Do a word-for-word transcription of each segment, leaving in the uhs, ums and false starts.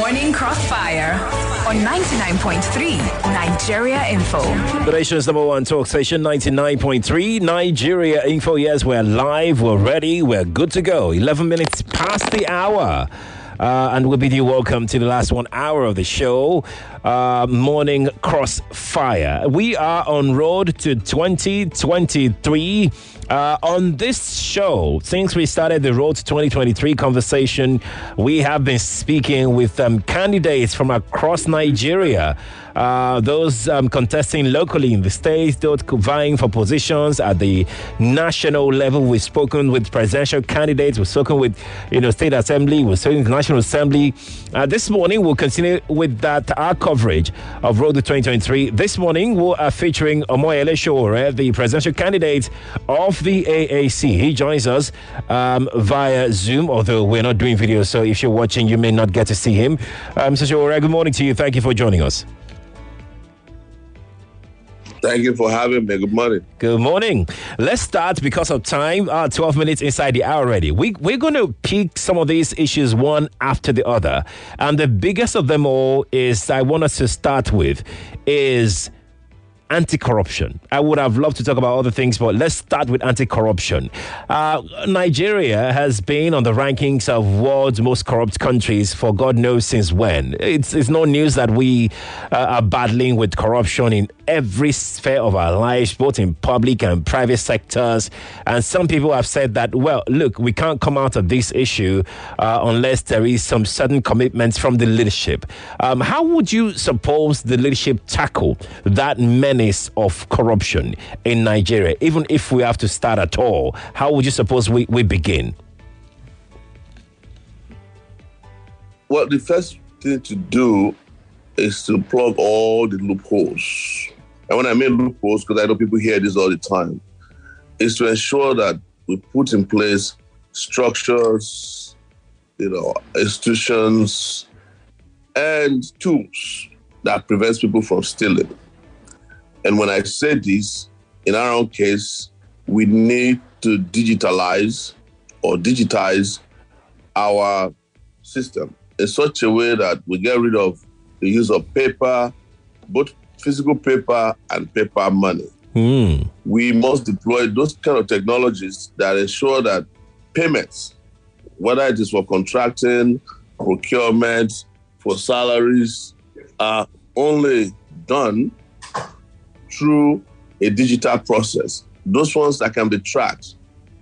Morning Crossfire on ninety-nine point three Nigeria Info. The nation's number one talk station, ninety-nine point three Nigeria Info. Yes, we're live, we're ready, we're good to go. eleven minutes past the hour. Uh, and we'll bid you welcome to the last one hour of the show, uh, Morning Crossfire. We are on road to twenty twenty-three. Uh, on this show, since we started the Road to twenty twenty-three conversation, we have been speaking with um, candidates from across Nigeria. Uh, those um, contesting locally in the states, those vying for positions at the national level. We've spoken with presidential candidates. We've spoken with, you know, state assembly. We've spoken with the national assembly. Uh, this morning, we'll continue with that, our coverage of Road to twenty twenty-three. This morning, we are featuring Omoyele Sowore, the presidential candidate of the A A C. He joins us um, via Zoom, although we're not doing video, so if you're watching, you may not get to see him. Um, Mister Sowore, good morning to you. Thank you for joining us. Thank you for having me. Good morning. Good morning. Let's start because of time. Uh, twelve minutes inside the hour already. We, we're going to pick some of these issues one after the other. And the biggest of them all is, I want us to start with, is anti-corruption. I would have loved to talk about other things, but let's start with anti-corruption. Uh, Nigeria has been on the rankings of world's most corrupt countries for God knows since when. It's, it's no news that we uh, are battling with corruption in every sphere of our lives, both in public and private sectors. And some people have said that, well, look, we can't come out of this issue uh, unless there is some certain commitments from the leadership. Um, how would you suppose the leadership tackle that menace of corruption in Nigeria? Even if we have to start at all, how would you suppose we, we begin? Well, the first thing to do is to plug all the loopholes. And when I mean loopholes, because I know people hear this all the time, is to ensure that we put in place structures, you know, institutions, and tools that prevents people from stealing. And when I say this, in our own case, we need to digitalize or digitize our system in such a way that we get rid of the use of paper, both physical paper and paper money. Mm. We must deploy those kind of technologies that ensure that payments, whether it is for contracting, procurement, for salaries, are only done through a digital process. Those ones that can be tracked.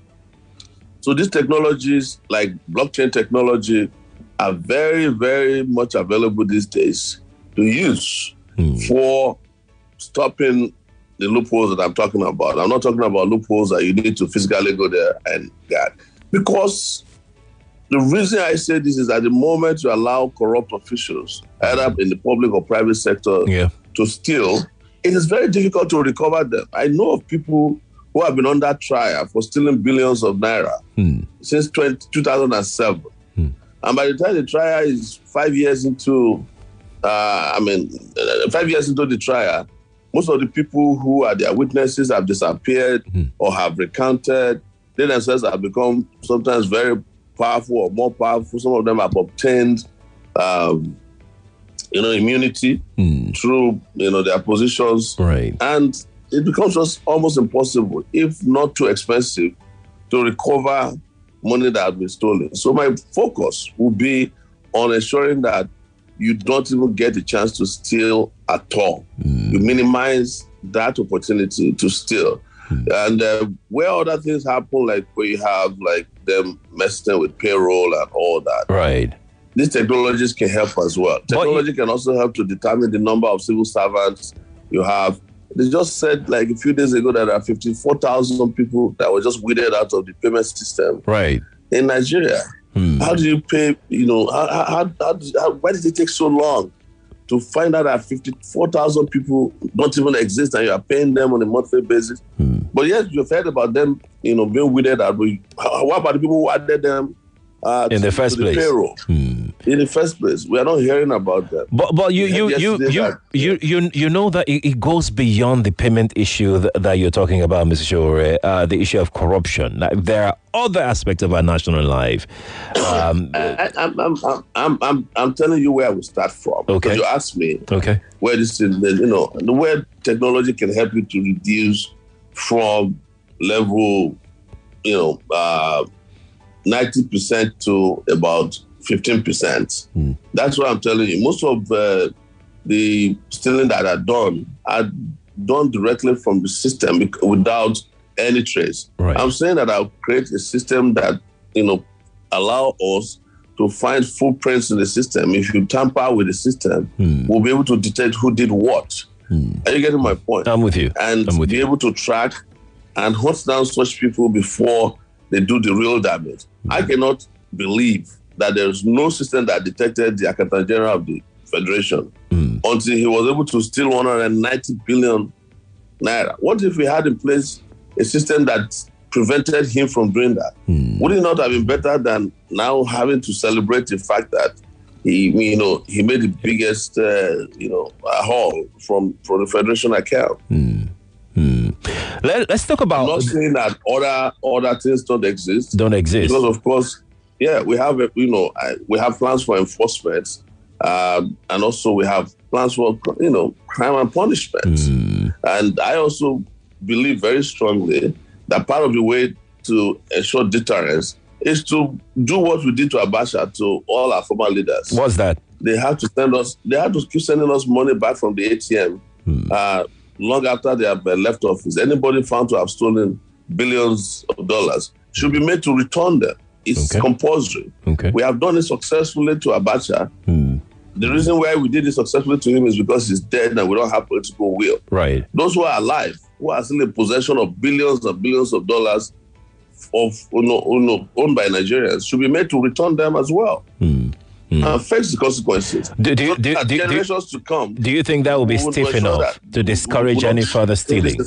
So these technologies like blockchain technology are very, very much available these days to use mm. for stopping the loopholes that I'm talking about. I'm not talking about loopholes that you need to physically go there and get. Because the reason I say this is at the moment you allow corrupt officials, either in the public or private sector, yeah. to steal, it is very difficult to recover them. I know of people who have been under trial for stealing billions of naira hmm. since two thousand seven. Hmm. And by the time the trial is five years into, uh, I mean, five years into the trial, most of the people who are their witnesses have disappeared hmm. or have recounted. They themselves have become sometimes very powerful or more powerful. Some of them have obtained um, you know, immunity mm. through, you know, their positions. Right. And it becomes just almost impossible, if not too expensive, to recover money that has been stolen. So my focus will be on ensuring that you don't even get a chance to steal at all. Mm. You minimize that opportunity to steal. Mm. And uh, where other things happen, like where you have like them messing with payroll and all that. Right. These technologies can help as well. Technology can also help to determine the number of civil servants you have. They just said like a few days ago that there are fifty-four thousand people that were just weeded out of the payment system right. in Nigeria. Hmm. How do you pay, you know, how, how, how, how, why did it take so long to find out that fifty-four thousand people don't even exist and you are paying them on a monthly basis? Hmm. But yes, you've heard about them, you know, being weeded out. What about the people who added them uh, in to, the first to the place. payroll. Hmm. In the first place, we are not hearing about that. But but you you you you, that, you you you know that it, it goes beyond the payment issue that, that you're talking about, Mister Shore. Uh, the issue of corruption. Like, there are other aspects of our national life. Um, I, I'm, I'm, I'm, I'm, I'm, I'm telling you where I will start from. Okay. Because you asked me okay. where this is, you know, the way technology can help you to reduce from level, you know, uh, ninety percent to about fifteen percent. Mm. That's what I'm telling you. Most of uh, the stealing that are done are done directly from the system without any trace. Right. I'm saying that I'll create a system that, you know, allow us to find footprints in the system. If you tamper with the system, mm. we'll be able to detect who did what. Mm. Are you getting my point? I'm with you. And I'm with be you. able to track and hunt down such people before they do the real damage. Mm. I cannot believe that there's no system that detected the Accountant General of the Federation mm. until he was able to steal one hundred ninety billion naira. What if we had in place a system that prevented him from doing that? Mm. Would it not have been better than now having to celebrate the fact that he, you know, he made the biggest, uh, you know, haul from from the Federation account? Mm. Mm. Let, let's talk about. I'm not saying that other other things don't exist. Don't exist because, of course, yeah, we have, you know, we have plans for enforcement, um, and also we have plans for, you know, crime and punishment. Mm. And I also believe very strongly that part of the way to ensure deterrence is to do what we did to Abacha, to all our former leaders. What's that? They have to send us. They have to keep sending us money back from the A T M mm. uh, long after they have left office. Anybody found to have stolen billions of dollars should be made to return them. It's okay. compulsory. Okay. We have done it successfully to Abacha. Hmm. The reason why we did it successfully to him is because he's dead and we don't have political will. Right. Those who are alive, who are still in possession of billions and billions of dollars of you know, you know, owned by Nigerians, should be made to return them as well. Hmm. Hmm. And face the consequences. Do, do, do, do, do, generations do, to come. Do you think that will be stiff enough to discourage any further stealing?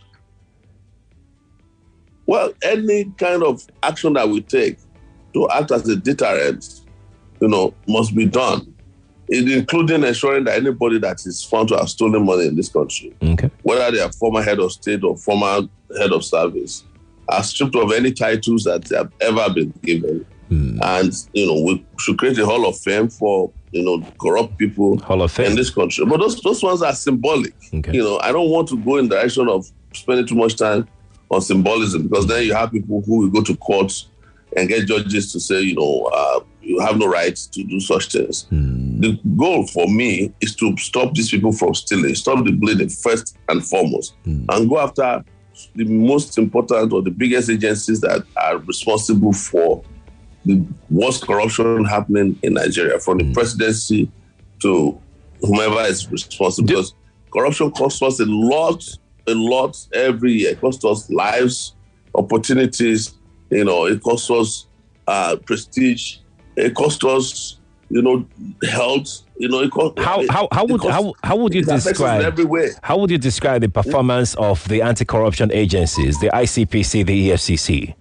Well, any kind of action that we take to act as a deterrent, you know, must be done, including ensuring that anybody that is found to have stolen money in this country, okay. whether they are former head of state or former head of service, are stripped of any titles that they have ever been given. Hmm. And, you know, we should create a hall of fame for, you know, corrupt people hall of fame. in this country. But those those ones are symbolic. Okay. You know, I don't want to go in the direction of spending too much time on symbolism, because then you have people who will go to courts and get judges to say, you know, uh, you have no right to do such things. Hmm. The goal for me is to stop these people from stealing, stop the bleeding first and foremost, hmm. and go after the most important or the biggest agencies that are responsible for the worst corruption happening in Nigeria, from the hmm. presidency to whomever is responsible. Do- because corruption costs us a lot, a lot every year. It costs us lives, opportunities. You know, it costs us uh, prestige. It costs us, you know, health. You know, it costs. How how how would costs, how how would you describe every way. How would you describe the performance yeah. of the anti-corruption agencies, the I C P C, the E F C C?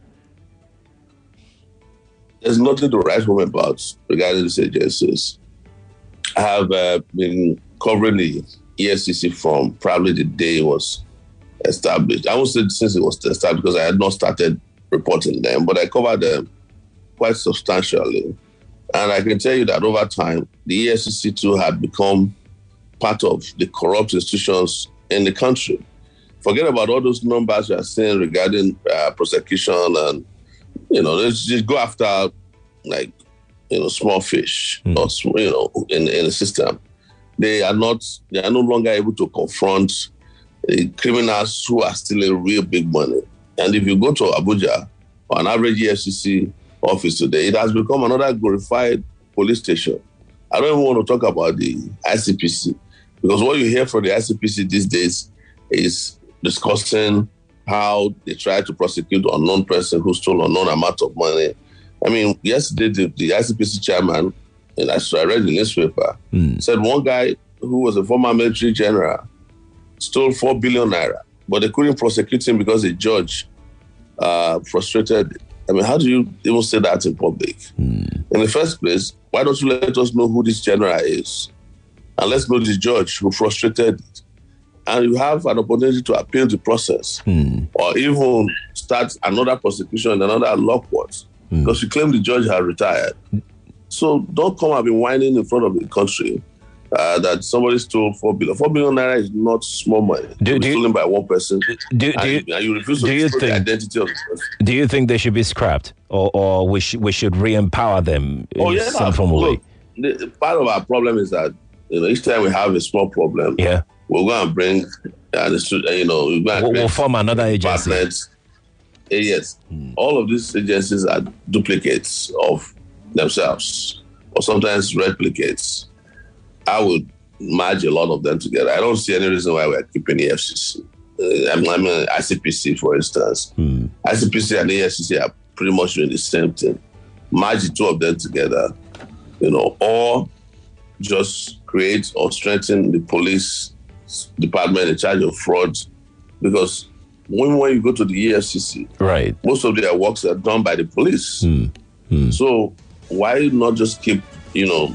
There's nothing to write home about regarding these agencies. I have uh, been covering the E F C C from probably the day it was established. I won't say since it was established because I had not started reporting them, but I covered them quite substantially. And I can tell you that over time, the E F C C too had become part of the corrupt institutions in the country. Forget about all those numbers you are saying regarding uh, prosecution and, you know, let's just go after, like, you know, small fish, mm. or, you know, in, in the system. They are not, they are no longer able to confront uh, criminals who are stealing real big money. And if you go to Abuja, or an average E F C C office today, it has become another glorified police station. I don't even want to talk about the I C P C, because what you hear from the I C P C these days is discussing how they try to prosecute an unknown person who stole an unknown amount of money. I mean, yesterday, the, the I C P C chairman, and I read the newspaper, mm. said one guy who was a former military general stole four billion naira, but they couldn't prosecute him because the judge uh, frustrated I mean, how do you even say that in public? Mm. In the first place, why don't you let us know who this general is? And let's know the judge who frustrated it. And you have an opportunity to appeal the process mm. or even start another prosecution in another law court mm. because you claim the judge has retired. So don't come and be whining in front of the country uh, that somebody stole four billion. Four billion naira is not small money. Do, do stolen you, by one person. Do, do, and, you, and you refuse to disclose the identity of the person. Do you think they should be scrapped, or, or we, sh- we should re-empower them in oh, yeah, some form of way? The, part of our problem is that you know each time we have a small problem, yeah, we're going to bring, uh, the, you know, we're going to we'll, we'll form another agency. Uh, yes, hmm. all of these agencies are duplicates of themselves, or sometimes replicates. I would merge a lot of them together. I don't see any reason why we're keeping the E F C C. Uh, I mean, I mean, I C P C, for instance. Hmm. I C P C and the E F C C are pretty much doing the same thing. Merge the two of them together, you know, or just create or strengthen the police department in charge of fraud. Because when, when you go to the E F C C, right, most of their works are done by the police. Hmm. Hmm. So why not just keep, you know,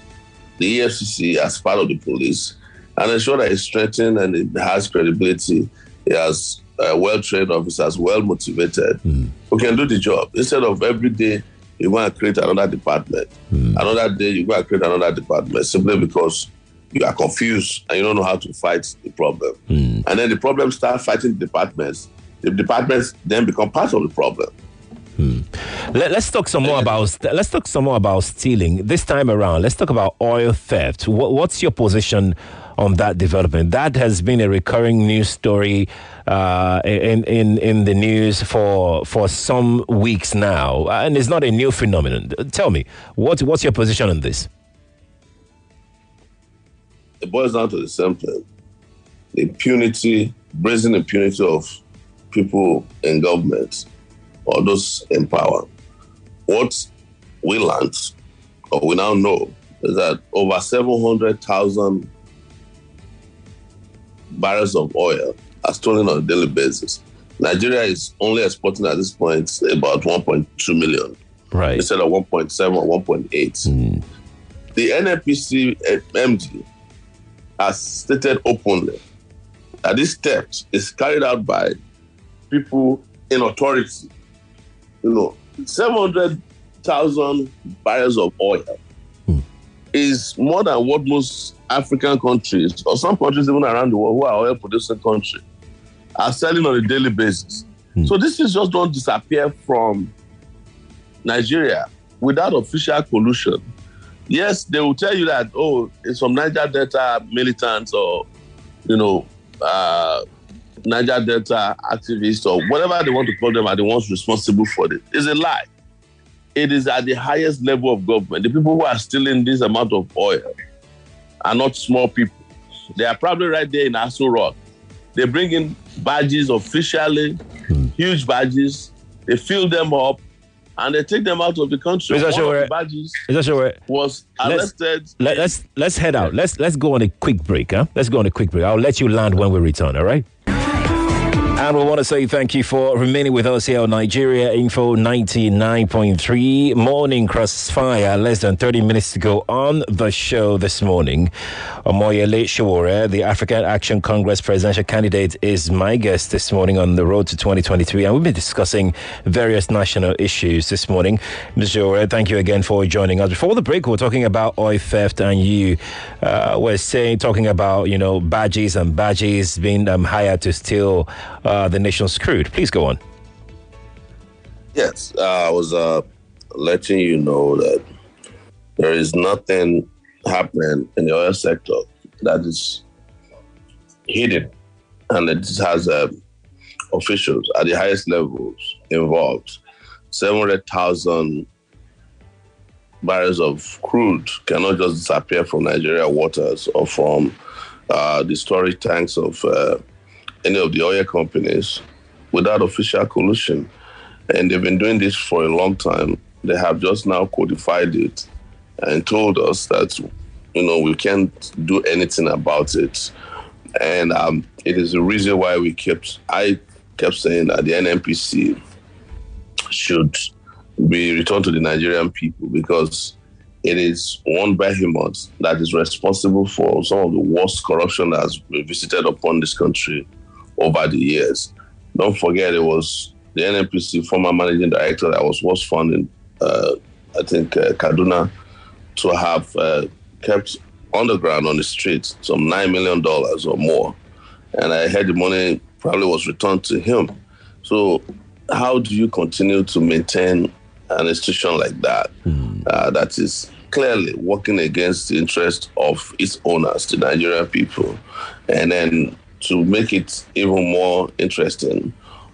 the E F C C as part of the police and ensure that it's strengthened and it has credibility, it has uh, well-trained officers, well-motivated, mm. who can do the job. Instead of every day, you want to create another department. Mm. Another day, you want to create another department simply because you are confused and you don't know how to fight the problem. Mm. And then the problem starts fighting the departments. The departments then become part of the problem. Hmm. Let, let's talk some more about let's talk some more about stealing this time around. Let's talk about oil theft. What, what's your position on that development? That has been a recurring news story uh, in in in the news for for some weeks now, and it's not a new phenomenon. Tell me, what what's your position on this? It boils down to the same thing: the impunity, brazen impunity of people in government or those in power. What we learned, or we now know, is that over seven hundred thousand barrels of oil are stolen on a daily basis. Nigeria is only exporting at this point about one point two million, right, instead of one point seven or one point eight. Mm. The N N P C M D has stated openly that this theft is carried out by people in authority. You know, seven hundred thousand barrels of oil hmm. is more than what most African countries, or some countries even around the world who are oil-producing countries, are selling on a daily basis. Hmm. So this is just don't disappear from Nigeria without official collusion. Yes, they will tell you that, oh, it's from Niger Delta militants or, you know, uh, Niger Delta activists or whatever they want to call them are the ones responsible for it. It's a lie. It is at the highest level of government. The people who are stealing this amount of oil are not small people. They are probably right there in Aso Rock. They bring in badges officially, hmm. huge badges. They fill them up and they take them out of the country. One sure of the badges sure was arrested. Let's, let, let's let's head out. Let's let's go on a quick break. Huh? Let's go on a quick break. I'll let you land when we return. All right. And we want to say thank you for remaining with us here on Nigeria Info ninety-nine point three Morning Crossfire. Less than thirty minutes to go on the show this morning. Omoyele Sowore, the African Action Congress presidential candidate, is my guest this morning on the road to twenty twenty-three. And we've been discussing various national issues this morning. Mister Sowore, thank you again for joining us. Before the break, we were talking about oil theft, and you uh, were saying, talking about, you know, badges and badges being um, hired to steal Uh, the nation's crude. Please go on. Yes, uh, I was uh, letting you know that there is nothing happening in the oil sector that is hidden, and it has uh, officials at the highest levels involved. seven hundred thousand barrels of crude cannot just disappear from Nigeria waters or from uh, the storage tanks of uh, any of the oil companies without official collusion. And they've been doing this for a long time. They have just now codified it and told us that, you know, we can't do anything about it. And um, it is the reason why we kept, I kept saying that the N N P C should be returned to the Nigerian people, because it is one behemoth that is responsible for some of the worst corruption that has been visited upon this country over the years. Don't forget, it was the N N P C former managing director that was was funding, uh, I think, uh, Kaduna, to have uh, kept underground on the streets some nine million dollars or more. And I heard the money probably was returned to him. So how do you continue to maintain an institution like that, mm. uh, that is clearly working against the interest of its owners, the Nigerian people, and then to make it even more interesting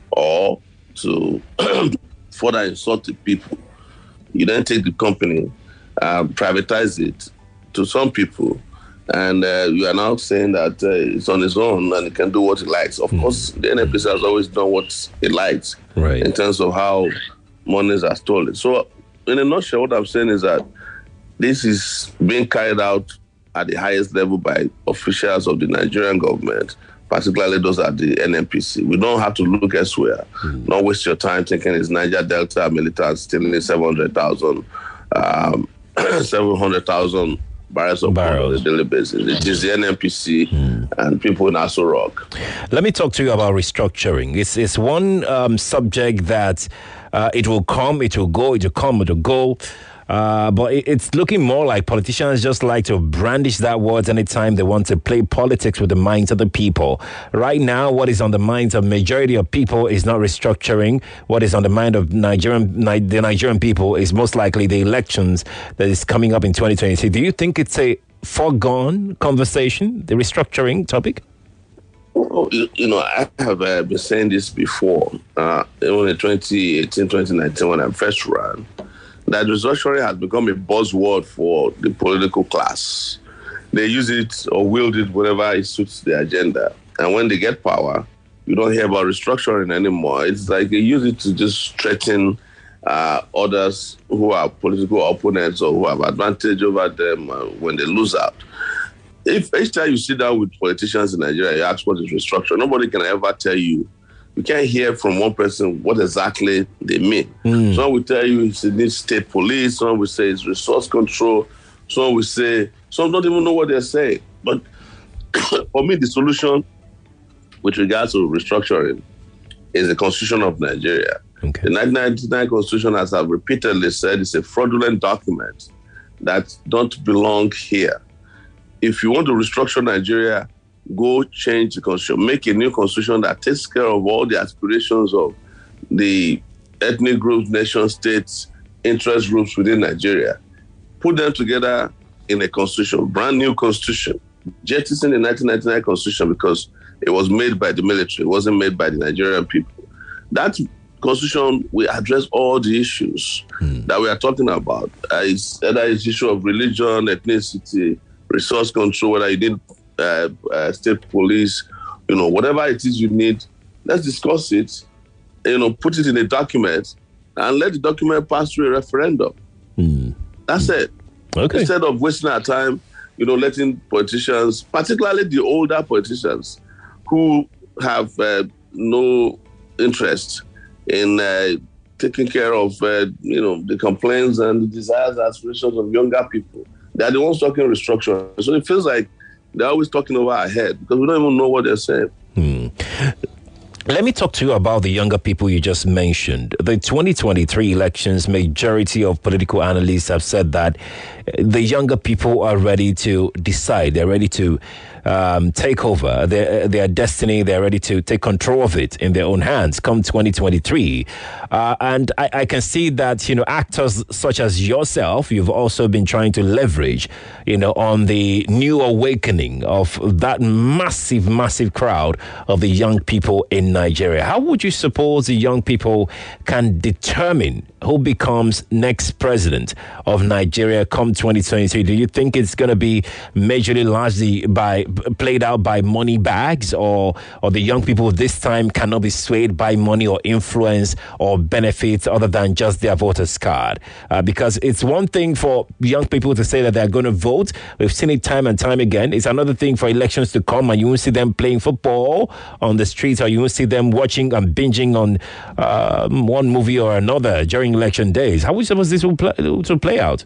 or to further insult the people, you then take the company, uh, privatize it to some people, and uh, you are now saying that uh, it's on its own and it can do what it likes. Of mm. course, the N N P C has always done what it likes, right, in terms of how monies are stolen. So, in a nutshell, what I'm saying is that this is being carried out at the highest level by officials of the Nigerian government, particularly those at the N N P C. We don't have to look elsewhere. Mm. Don't waste your time thinking it's Niger Delta militants stealing seven hundred thousand um, seven hundred thousand barrels of barrels on a daily basis. It is the N N P C mm. and people in Aso Rock. Let me talk to you about restructuring. It's, it's one um, subject that uh, it will come, it will go, it will come, it will go. Uh, but it, it's looking more like politicians just like to brandish that word anytime they want to play politics with the minds of the people. Right now, what is on the minds of majority of people is not restructuring. What is on the mind of Nigerian Ni- the Nigerian people is most likely the elections that is coming up in twenty twenty-three. Do you think it's a foregone conversation, the restructuring topic? Well, you, you know, I have uh, been saying this before, uh, even in twenty eighteen, twenty nineteen, when I first ran, that restructuring has become a buzzword for the political class. They use it or wield it whenever it suits their agenda. And when they get power, you don't hear about restructuring anymore. It's like they use it to just threaten uh, others who are political opponents or who have advantage over them uh, when they lose out. If each time you sit down with politicians in Nigeria, you ask what is restructuring, nobody can ever tell you. You can't hear from one person what exactly they mean. Mm. Some will tell you it's need state police, some will say it's resource control, some will say, some don't even know what they're saying. But for me, the solution with regards to restructuring is the Constitution of Nigeria. Okay. The nineteen ninety-nine Constitution, as I've repeatedly said, is a fraudulent document that don't belong here. If you want to restructure Nigeria, go change the constitution, make a new constitution that takes care of all the aspirations of the ethnic groups, nation states, interest groups within Nigeria. Put them together in a constitution, brand new constitution. Jettison the nineteen ninety-nine constitution because it was made by the military, it wasn't made by the Nigerian people. That constitution will address all the issues hmm. that we are talking about. Uh, it's, either it's issue of religion, ethnicity, resource control, whether you need Uh, uh, state police, you know, whatever it is you need, let's discuss it, you know, put it in a document and let the document pass through a referendum. Mm. That's mm. it. Okay. Instead of wasting our time, you know, letting politicians, particularly the older politicians who have uh, no interest in uh, taking care of, uh, you know, the complaints and the desires and aspirations of younger people. They're the ones talking restructuring. So it feels like they're always talking over our head because we don't even know what they're saying. Hmm. Let me talk to you about the younger people you just mentioned. The twenty twenty-three elections, majority of political analysts have said that the younger people are ready to decide. They're ready to um, take over their, their destiny. They're ready to take control of it in their own hands come twenty twenty-three. Uh, and I, I can see that, you know, actors such as yourself, you've also been trying to leverage, you know, on the new awakening of that massive, massive crowd of the young people in Nigeria. How would you suppose the young people can determine who becomes next president of Nigeria come twenty twenty-three? Do you think it's going to be majorly largely by played out by money bags, or or the young people this time cannot be swayed by money or influence or benefits other than just their voter's card? Uh, because it's one thing for young people to say that they're going to vote. We've seen it time and time again. It's another thing for elections to come and you won't see them playing football on the streets, or you won't see them watching and binging on uh, one movie or another during election days. How are we supposed this will play, to play out?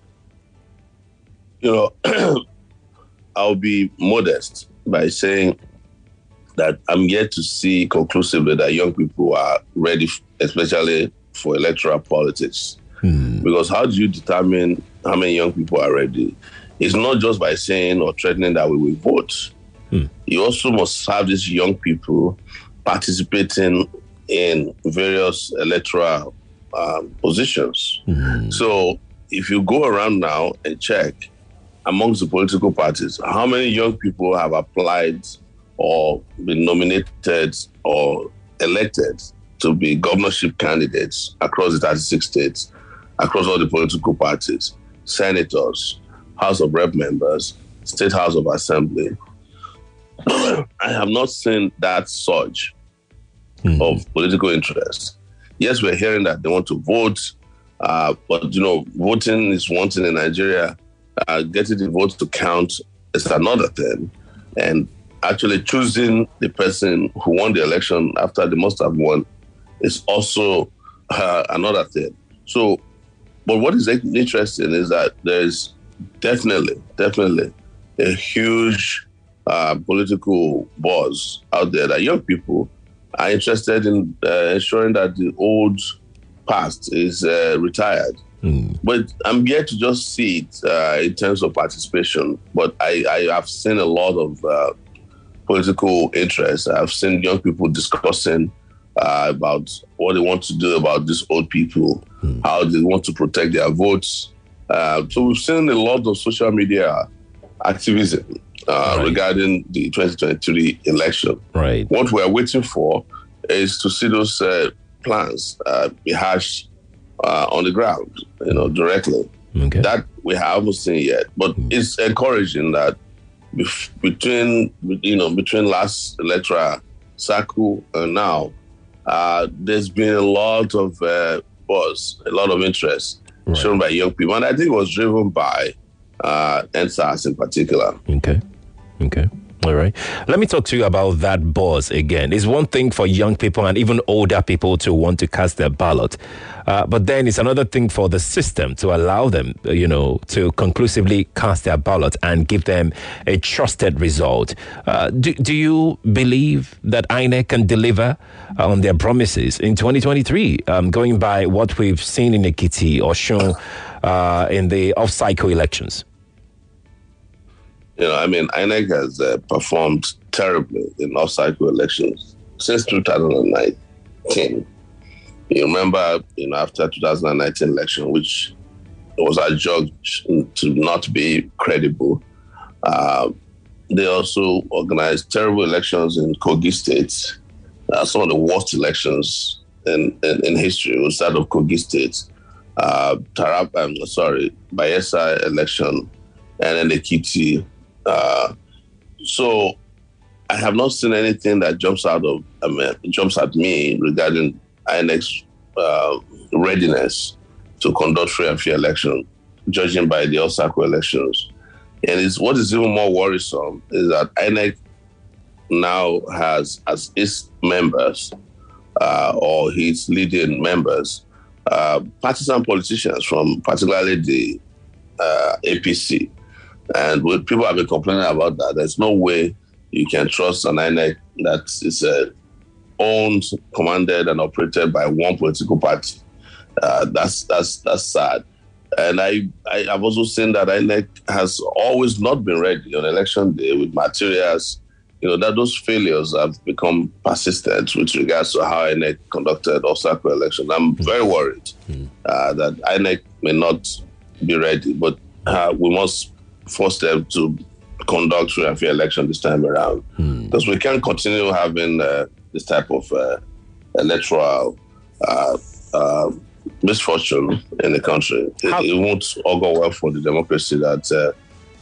You know, I'll be modest by saying that I'm yet to see conclusively that young people are ready, especially for electoral politics. Hmm. Because how do you determine how many young people are ready? It's not just by saying or threatening that we will vote. Hmm. You also must have these young people participating in various electoral um, positions. Hmm. So if you go around now and check amongst the political parties, how many young people have applied or been nominated or elected to be governorship candidates across the thirty-six states, across all the political parties, senators, House of Rep members, State House of Assembly. I have not seen that surge mm. of political interest. Yes, we're hearing that they want to vote, uh, but, you know, voting is one thing in Nigeria. Uh, getting the votes to count is another thing. And actually choosing the person who won the election after they must have won is also uh, another thing. So, but what is interesting is that there's definitely, definitely a huge uh, political buzz out there that young people are interested in uh, ensuring that the old past is uh, retired. Mm. But I'm yet to just see it uh, in terms of participation. But I, I have seen a lot of uh, political interest. I've seen young people discussing uh, about what they want to do about these old people, mm. how they want to protect their votes. Uh, so we've seen a lot of social media activism uh, right. regarding the twenty twenty-three election. Right. What we're waiting for is to see those uh, plans uh, be hashed uh, on the ground, you know, directly. Okay. That we haven't seen yet, but mm. it's encouraging that bef- between you know between last electoral cycle and now, uh, there's been a lot of uh, buzz, a lot of interest right. shown by young people, and I think it was driven by uh, N S A S in particular. Okay, okay. All right. Let me talk to you about that buzz again. It's one thing for young people and even older people to want to cast their ballot. Uh, but then it's another thing for the system to allow them, you know, to conclusively cast their ballot and give them a trusted result. Uh, do, do you believe that I N E C can deliver on their promises in twenty twenty-three, um, going by what we've seen in Ekiti or shown uh, in the off-cycle elections? You know, I mean, I N E C has uh, performed terribly in off-cycle elections since two thousand nineteen. You remember, you know, after two thousand nineteen election, which was adjudged to not be credible, uh, they also organized terrible elections in Kogi State, uh, some of the worst elections in, in, in history was that of Kogi State. Uh, Tarab, I'm sorry, Bayelsa election, and then Ekiti. Uh, so I have not seen anything that jumps out of I mean, jumps at me regarding I N E C's uh, readiness to conduct free and fair election, judging by the off-cycle elections. And it's, what is even more worrisome is that I N E C now has as its members uh, or its leading members uh, partisan politicians from particularly the uh, A P C. And when people have been complaining about that, there's no way you can trust an I N E C that is uh, owned, commanded, and operated by one political party. Uh, that's that's that's sad. And I, I have also seen that I N E C has always not been ready on election day with materials. You know, that those failures have become persistent with regards to how I N E C conducted off-cycle election. I'm very worried uh, that I N E C may not be ready, but uh, we must force them to conduct free and fair election this time around. Because hmm. we can't continue having uh, this type of uh, electoral uh, uh, misfortune in the country. It, it won't all go well for the democracy that uh,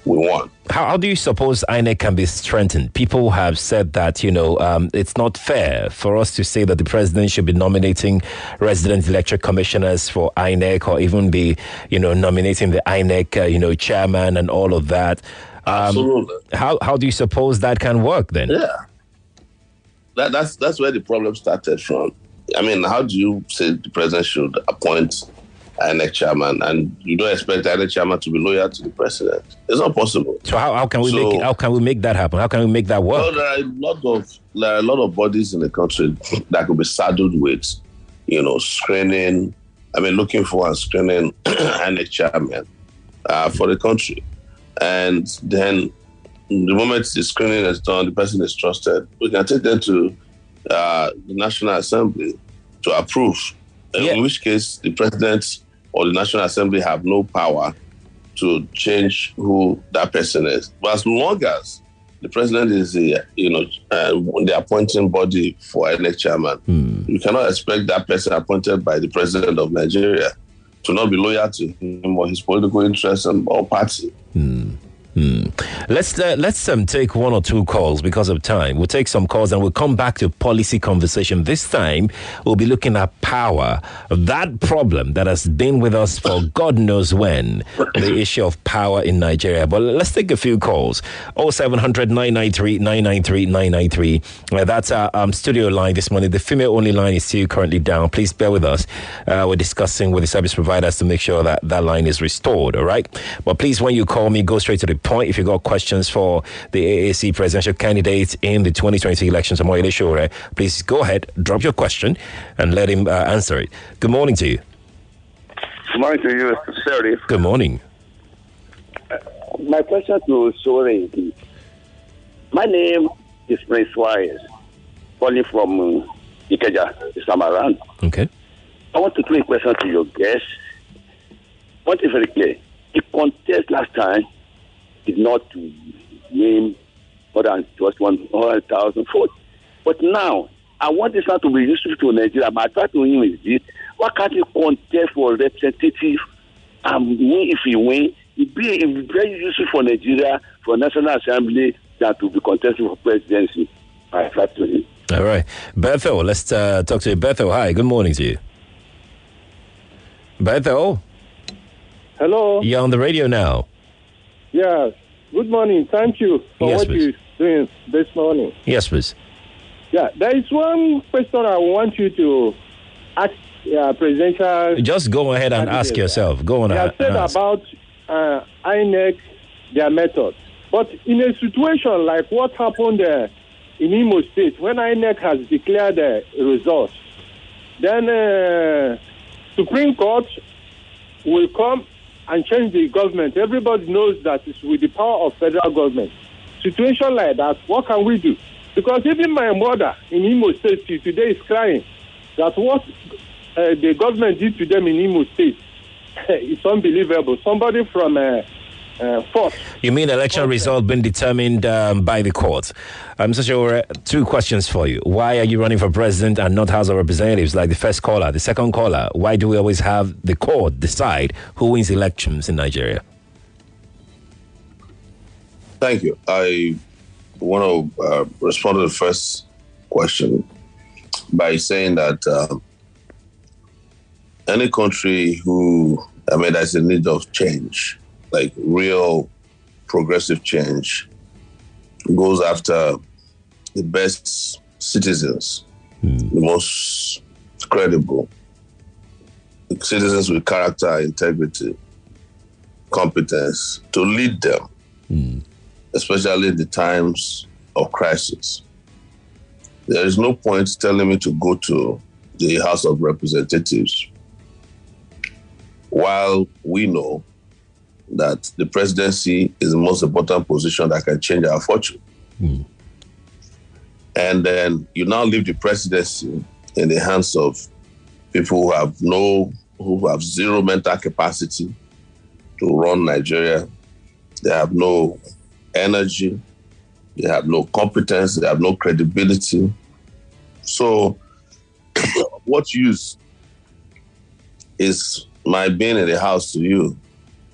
we won. How, how do you suppose I N E C can be strengthened? People have said that, you know, um, it's not fair for us to say that the president should be nominating resident electoral commissioners for I N E C or even be, you know, nominating the I N E C, uh, you know, chairman and all of that. Um, Absolutely. How how do you suppose that can work then? Yeah. That, that's that's where the problem started from. I mean, how do you say the president should appoint I N E C chairman and you don't expect the I N E C chairman to be loyal to the president? It's not possible. So how, how can we So- make how can we make that happen? How can we make that work? Well, there are a lot of there are a lot of bodies in the country that could be saddled with, you know, screening. I mean, looking for and screening I N E C chairman uh, for the country, and then the moment the screening is done, the person is trusted. We can take them to uh, the National Assembly to approve. Yeah. In which case, the president or the National Assembly have no power to change who that person is. But as long as the president is the, you know, uh, the appointing body for I N E C chairman, Hmm. you cannot expect that person appointed by the president of Nigeria to not be loyal to him or his political interests and or party. Let's uh, let's um, take one or two calls because of time. We'll take some calls and we'll come back to policy conversation. This time, we'll be looking at power, that problem that has been with us for God knows when, the issue of power in Nigeria. But let's take a few calls. oh seven hundred, nine nine three, nine nine three, nine nine three. Uh, that's our um, studio line this morning. The female-only line is still currently down. Please bear with us. Uh, we're discussing with the service providers to make sure that that line is restored, all right? But please, when you call me, go straight to the point. If you've got questions for the A A C presidential candidate in the twenty twenty elections, Omoyele Sowore, please go ahead, drop your question, and let him uh, answer it. Good morning to you. Good morning to you, Sheriff. Good morning. My question to Sowore is, my name is Prince Wise, calling from uh, Ikeja, Samaran. Okay. I want to throw a question to your guest. One thing very clear. The contest last time is not to name more than just one hundred thousand votes. But now, I want this one to be useful to Nigeria. My advice to him is this: why can't you contest for representative and win if you win? It be it be very useful for Nigeria, for National Assembly, than to be contesting for presidency. My advice to him. All right. Bethel, let's uh, talk to you. Bethel, hi. Good morning to you. Bethel, Hello. you're on the radio now. Yes. Good morning. Thank you for Yes, what please. you're doing this morning. Yes, please. Yeah, there is one question I want you to ask uh, presidential. Just go ahead and ask Candidate. yourself. Go on They and have said ask. about uh, I N E C, their method. But in a situation like what happened uh, in Imo State, when I N E C has declared the results, then uh, Supreme Court will come and change the government. Everybody knows that it's with the power of federal government. Situation like that, what can we do? Because even my mother in Imo State today is crying that what uh, the government did to them in Imo State is unbelievable. Somebody from uh, uh, Force. You mean election result been determined um, by the court? Um, Mister Sowore, two questions for you. Why are you running for president and not House of Representatives like the first caller? The second caller, why do we always have the court decide who wins elections in Nigeria? Thank you. I want to uh, respond to the first question by saying that uh, any country who, I mean, there's a need of change, like real progressive change, goes after the best citizens, the most credible, citizens with character, integrity, competence, to lead them, especially in the times of crisis. There is no point telling me to go to the House of Representatives while we know that the presidency is the most important position that can change our fortune. Mm. And then you now leave the presidency in the hands of people who have no, who have zero mental capacity to run Nigeria. They have no energy, they have no competence, they have no credibility. So what use is my being in the house to you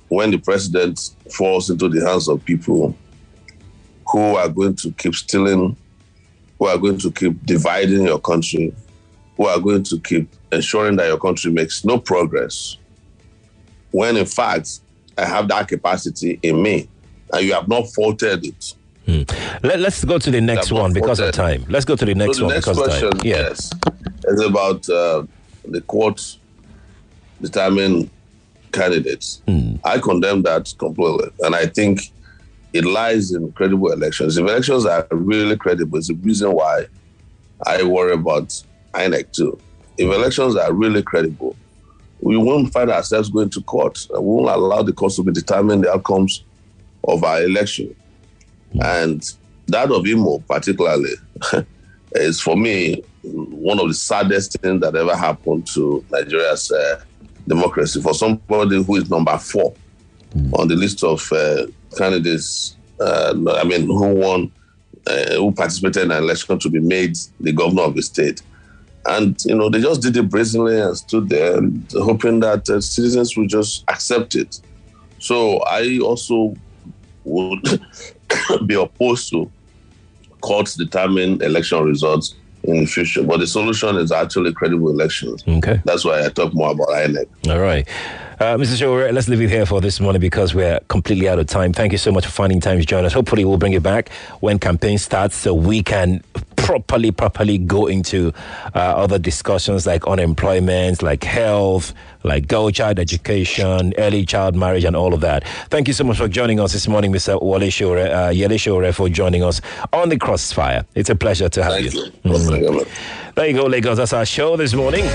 when the president falls into the hands of people who are going to keep stealing, who are going to keep dividing your country, who are going to keep ensuring that your country makes no progress, when in fact I have that capacity in me, and you have not faulted it. Hmm. Let, let's go to the next one because of time. Let's go to the next so the one next because question, of time. Yeah. Yes, is about uh, the court determining candidates. Hmm. I condemn that completely, and I think it lies in credible elections. If elections are really credible, it's the reason why I worry about I N E C too. If elections are really credible, we won't find ourselves going to court. We won't allow the courts to determine the outcomes of our election. And that of Imo particularly is, for me, one of the saddest things that ever happened to Nigeria's uh, democracy. For somebody who is number four on the list of uh, candidates, uh, I mean, who won, uh, who participated in an election to be made the governor of the state. And, you know, they just did it brazenly and stood there and hoping that uh, citizens would just accept it. So I also would be opposed to courts determine election results in the future. But the solution is actually credible elections. Okay. That's why I talk more about I N E C. All right. Uh, Mister Shore, let's leave it here for this morning because we're completely out of time. Thank you so much for finding time to join us. Hopefully we'll bring it back when campaign starts so we can properly, properly go into uh, other discussions like unemployment, like health, like girl child education, early child marriage, and all of that. Thank you so much for joining us this morning, Mister Wale Shore, uh, Yele Shore, for joining us on the Crossfire. It's a pleasure to have Thank you. you. Mm. Thank you. There you go, Lagos. That's our show this morning.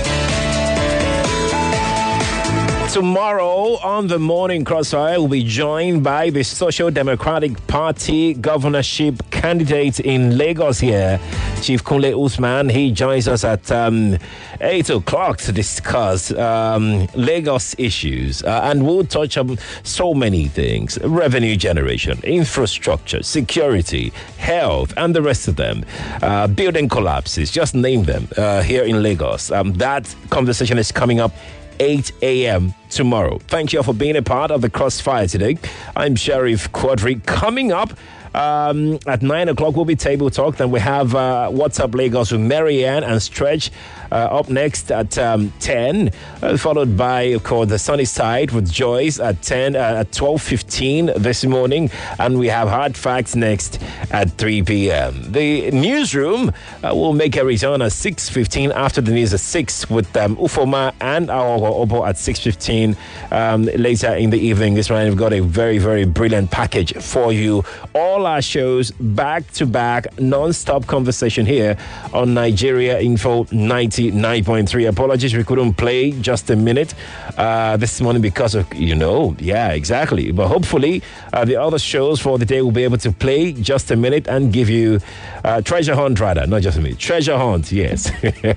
Tomorrow on the Morning Crossfire, we'll be joined by the Social Democratic Party governorship candidate in Lagos here, Chief Kunle Usman. He joins us at um, eight o'clock to discuss um, Lagos issues. Uh, and we'll touch on so many things: revenue generation, infrastructure, security, health, and the rest of them. Uh, building collapses, just name them uh, here in Lagos. Um, that conversation is coming up eight a.m. tomorrow. Thank you all for being a part of the Crossfire today. I'm Sheriff Quadri. Coming up um, at nine o'clock will be Table Talk. Then we have uh, What's Up Lagos with Marianne and Stretch uh, up next at um, ten, uh, followed by, of course, The Sunny Side with Joyce at ten, uh, at twelve fifteen this morning. And we have Hard Facts next at three p.m. The newsroom uh, will make a return at six fifteen after the news at six with um, Ufoma and our Obo at six fifteen um, later in the evening. This morning we've got a very, very brilliant package for you. All our shows back to back, non-stop conversation here on Nigeria Info ninety-nine point three. Apologies we couldn't play just a minute uh, this morning because of, you know, yeah, exactly. But hopefully uh, the other shows for the day will be able to play just a minute and give you uh, treasure hunt, rather, not just a minute. Treasure hunt, yes.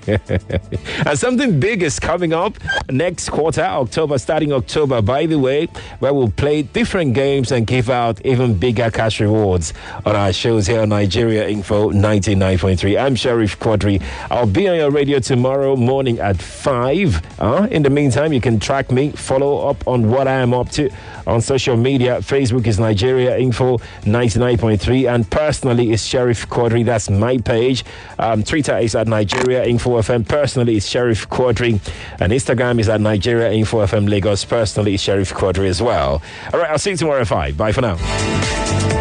And something big is coming up next quarter, October, starting October, by the way, where we'll play different games and give out even bigger cash rewards on our shows here on Nigeria Info ninety-nine point three. I'm Sheriff Quadri. I'll be on your radio tomorrow morning at five. Uh, in the meantime, you can track me, follow up on what I am up to on social media. Facebook is Nigeria Info ninety-nine point three, and personally is Sheriff Quadri. That's my page. Um, Twitter is at Nigeria Info F M. Personally is Sheriff Quadri, and Instagram is at Nigeria Info F M Lagos. Personally is Sheriff Quadri as well. All right, I'll see you tomorrow at five. Bye for now.